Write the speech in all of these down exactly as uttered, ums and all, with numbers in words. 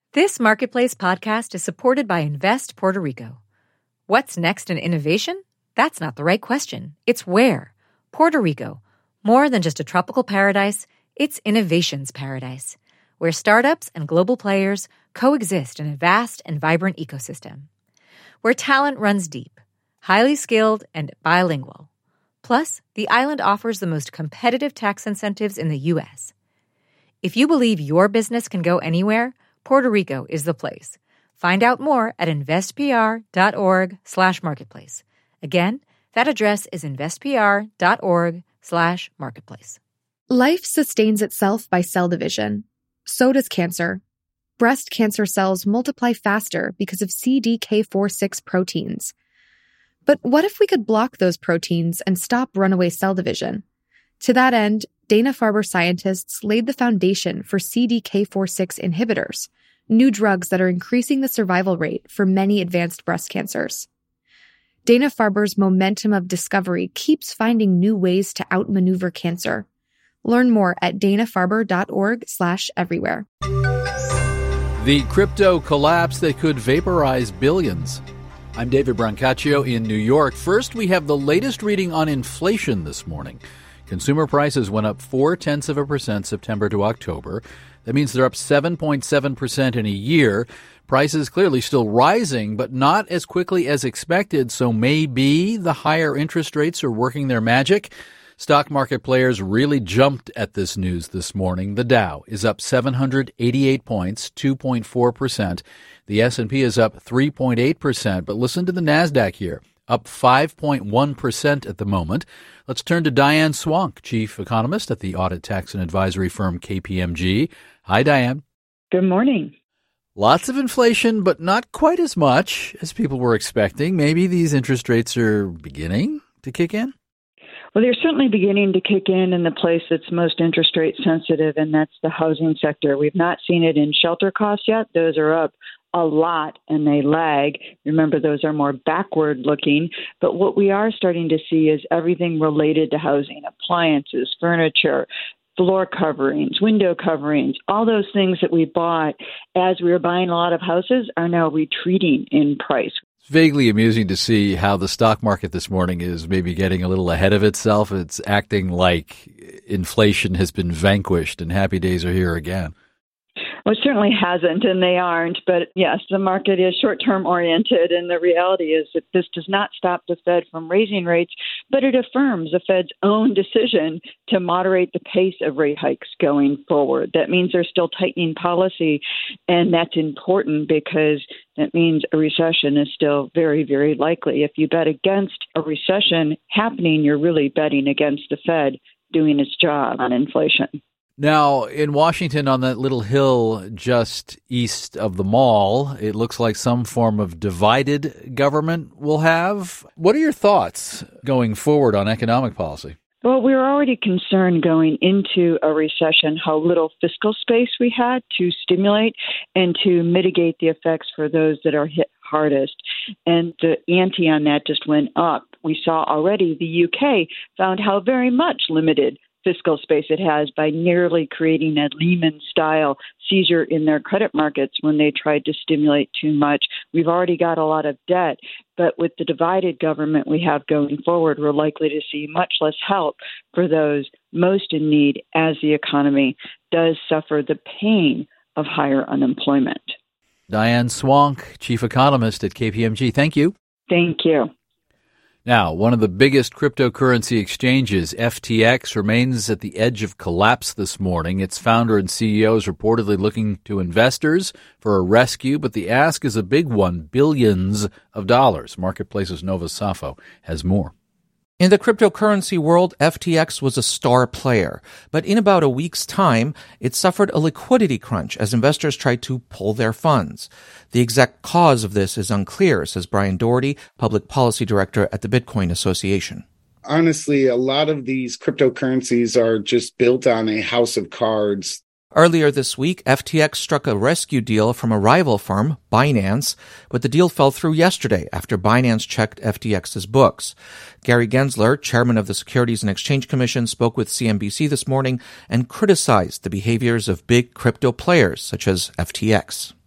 This Marketplace podcast is supported by Invest Puerto Rico. What's next in innovation? That's not the right question. It's where. Puerto Rico. More than just a tropical paradise, it's innovation's paradise, where startups and global players coexist in a vast and vibrant ecosystem. Where talent runs deep, highly skilled, and bilingual. Plus, the island offers the most competitive tax incentives in the U S. If you believe your business can go anywhere, Puerto Rico is the place. Find out more at investpr.org slash marketplace. Again, that address is investpr.org slash marketplace. Life sustains itself by cell division. So does cancer. Breast cancer cells multiply faster because of C D K four six proteins. But what if we could block those proteins and stop runaway cell division? To that end, Dana-Farber scientists laid the foundation for C D K four six inhibitors, new drugs that are increasing the survival rate for many advanced breast cancers. Dana-Farber's momentum of discovery keeps finding new ways to outmaneuver cancer. Learn more at danafarber.org slash everywhere. The crypto collapse that could vaporize billions. I'm David Brancaccio in New York. First, we have the latest reading on inflation this morning. Consumer prices went up four-tenths of a percent September to October. That means they're up seven point seven percent in a year. Prices clearly still rising, but not as quickly as expected, so maybe the higher interest rates are working their magic. Stock market players really jumped at this news this morning. The Dow is up seven hundred eighty-eight points, two point four percent. The S and P is up three point eight percent, but listen to the NASDAQ here, up five point one percent at the moment. Let's turn to Diane Swank, chief economist at the audit, tax, and advisory firm K P M G. Hi, Diane. Good morning. Lots of inflation, but not quite as much as people were expecting. Maybe these interest rates are beginning to kick in? Well, they're certainly beginning to kick in in the place that's most interest rate sensitive, and that's the housing sector. We've not seen it in shelter costs yet. Those are up a lot and they lag. Remember, those are more backward looking. But what we are starting to see is everything related to housing, appliances, furniture, floor coverings, window coverings, all those things that we bought as we were buying a lot of houses are now retreating in price. It's vaguely amusing to see how the stock market this morning is maybe getting a little ahead of itself. It's acting like inflation has been vanquished and happy days are here again. Well, it certainly hasn't, and they aren't. But yes, the market is short-term oriented, and the reality is that this does not stop the Fed from raising rates, but it affirms the Fed's own decision to moderate the pace of rate hikes going forward. That means they're still tightening policy, and that's important because that means a recession is still very, very likely. If you bet against a recession happening, you're really betting against the Fed doing its job on inflation. Now, in Washington, on that little hill just east of the mall, it looks like some form of divided government will have. What are your thoughts going forward on economic policy? Well, we were already concerned going into a recession how little fiscal space we had to stimulate and to mitigate the effects for those that are hit hardest. And the ante on that just went up. We saw already the U K found how very much limited fiscal space it has by nearly creating a Lehman-style seizure in their credit markets when they tried to stimulate too much. We've already got a lot of debt, but with the divided government we have going forward, we're likely to see much less help for those most in need as the economy does suffer the pain of higher unemployment. Diane Swank, chief economist at K P M G. Thank you. Thank you. Now, one of the biggest cryptocurrency exchanges, F T X, remains at the edge of collapse this morning. Its founder and C E O is reportedly looking to investors for a rescue, but the ask is a big one, billions of dollars. Marketplace's Nova Safo has more. In the cryptocurrency world, F T X was a star player, but in about a week's time, it suffered a liquidity crunch as investors tried to pull their funds. The exact cause of this is unclear, says Brian Doherty, public policy director at the Bitcoin Association. Honestly, a lot of these cryptocurrencies are just built on a house of cards. Earlier this week, F T X struck a rescue deal from a rival firm, Binance, but the deal fell through yesterday after Binance checked F T X's books. Gary Gensler, chairman of the Securities and Exchange Commission, spoke with C N B C this morning and criticized the behaviors of big crypto players such as F T X.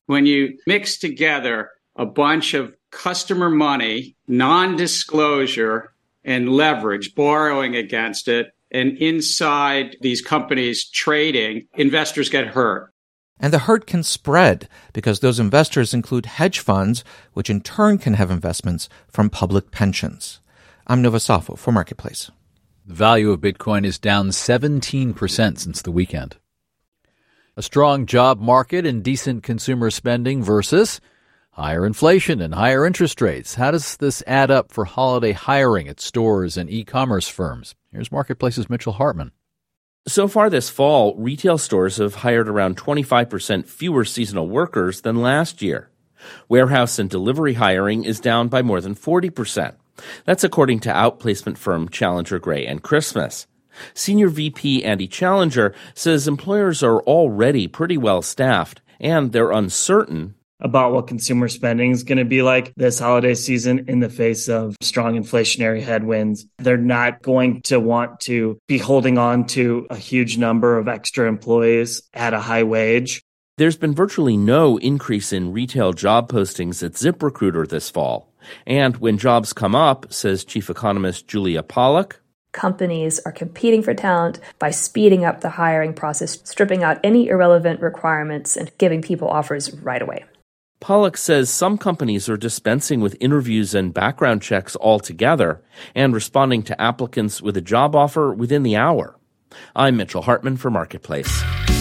When you mix together a bunch of customer money, non-disclosure, and leverage, borrowing against it, and inside these companies trading, investors get hurt. And the hurt can spread because those investors include hedge funds, which in turn can have investments from public pensions. I'm Nova Safo for Marketplace. The value of Bitcoin is down seventeen percent since the weekend. A strong job market and decent consumer spending versus higher inflation and higher interest rates. How does this add up for holiday hiring at stores and e-commerce firms? Here's Marketplace's Mitchell Hartman. So far this fall, retail stores have hired around twenty-five percent fewer seasonal workers than last year. Warehouse and delivery hiring is down by more than forty percent. That's according to outplacement firm Challenger Gray and Christmas. Senior V P Andy Challenger says employers are already pretty well staffed, and they're uncertain about what consumer spending is going to be like this holiday season in the face of strong inflationary headwinds. They're not going to want to be holding on to a huge number of extra employees at a high wage. There's been virtually no increase in retail job postings at ZipRecruiter this fall. And when jobs come up, says chief economist Julia Pollack, companies are competing for talent by speeding up the hiring process, stripping out any irrelevant requirements and giving people offers right away. Pollack says some companies are dispensing with interviews and background checks altogether and responding to applicants with a job offer within the hour. I'm Mitchell Hartman for Marketplace.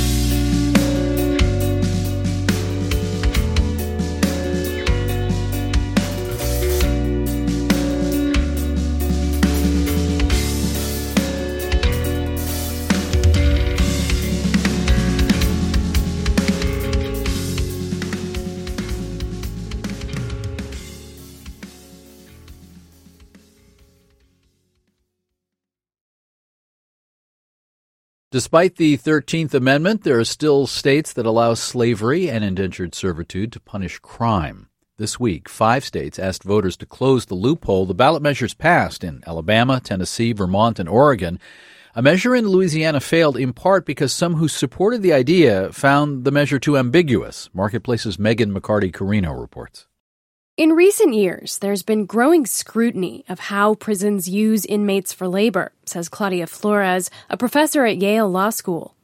Despite the thirteenth Amendment, there are still states that allow slavery and indentured servitude to punish crime. This week, five states asked voters to close the loophole the ballot measures passed in Alabama, Tennessee, Vermont, and Oregon. A measure in Louisiana failed in part because some who supported the idea found the measure too ambiguous. Marketplace's Megan McCarty-Carino reports. In recent years, there's been growing scrutiny of how prisons use inmates for labor, says Claudia Flores, a professor at Yale Law School.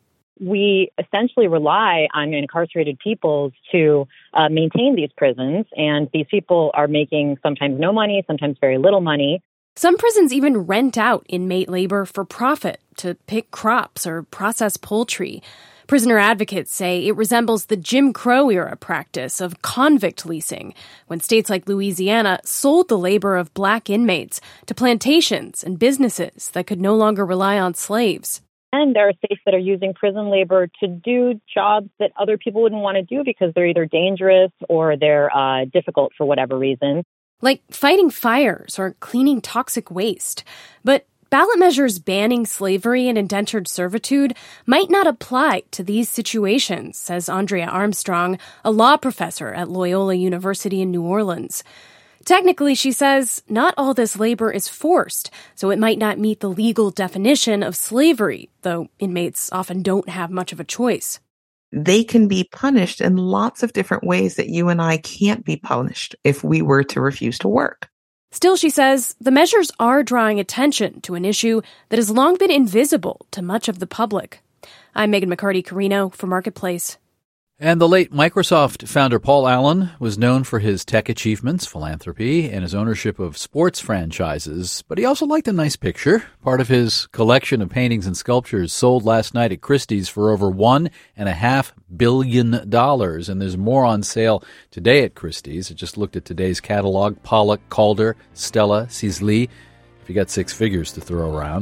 We essentially rely on incarcerated people to uh, maintain these prisons, and these people are making sometimes no money, sometimes very little money. Some prisons even rent out inmate labor for profit to pick crops or process poultry. Prisoner advocates say it resembles the Jim Crow-era practice of convict leasing, when states like Louisiana sold the labor of black inmates to plantations and businesses that could no longer rely on slaves. And there are states that are using prison labor to do jobs that other people wouldn't want to do because they're either dangerous or they're uh, difficult for whatever reason. Like fighting fires or cleaning toxic waste. But ballot measures banning slavery and indentured servitude might not apply to these situations, says Andrea Armstrong, a law professor at Loyola University in New Orleans. Technically, she says, not all this labor is forced, so it might not meet the legal definition of slavery, though inmates often don't have much of a choice. They can be punished in lots of different ways that you and I can't be punished if we were to refuse to work. Still, she says, the measures are drawing attention to an issue that has long been invisible to much of the public. I'm Megan McCarty-Carino for Marketplace. And the late Microsoft founder Paul Allen was known for his tech achievements, philanthropy, and his ownership of sports franchises, but he also liked a nice picture. Part of his collection of paintings and sculptures sold last night at Christie's for over one and a half billion dollars, and there's more on sale today at Christie's. I just looked at today's catalog: Pollock, Calder, Stella, Sisley. If you got six figures to throw around.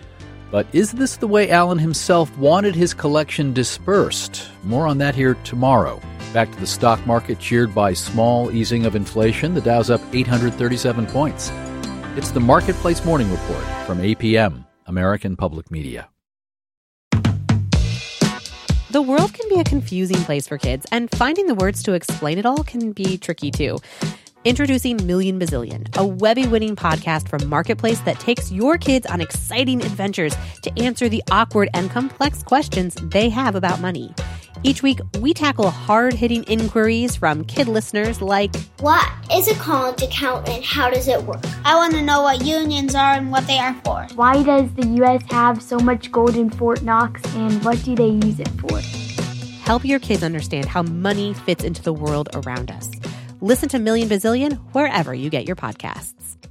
But is this the way Allen himself wanted his collection dispersed? More on that here tomorrow. Back to the stock market, cheered by small easing of inflation. The Dow's up eight hundred thirty-seven points. It's the Marketplace Morning Report from A P M, American Public Media. The world can be a confusing place for kids, and finding the words to explain it all can be tricky too. Introducing Million Bazillion, a Webby-winning podcast from Marketplace that takes your kids on exciting adventures to answer the awkward and complex questions they have about money. Each week, we tackle hard-hitting inquiries from kid listeners like, what is a college account and how does it work? I want to know what unions are and what they are for. Why does the U S have so much gold in Fort Knox and what do they use it for? Help your kids understand how money fits into the world around us. Listen to Million Bazillion wherever you get your podcasts.